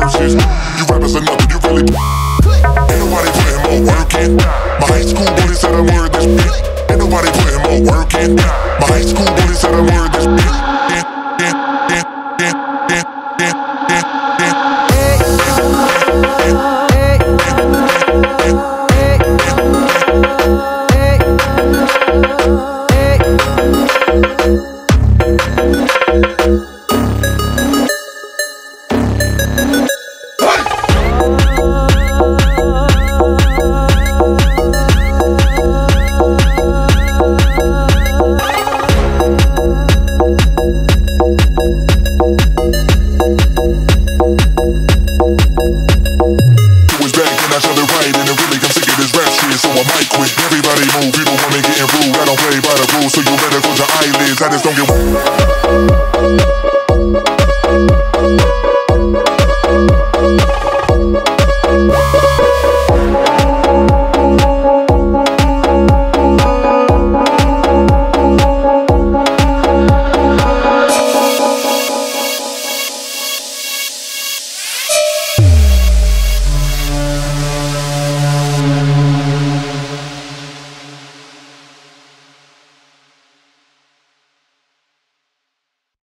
verses. You rappers are nothing, you really. Ain't nobody putting more work in. My high school bully said I'm worth this bitch. Ain't nobody putting more work in. My high school bully said I'm worth this bitch.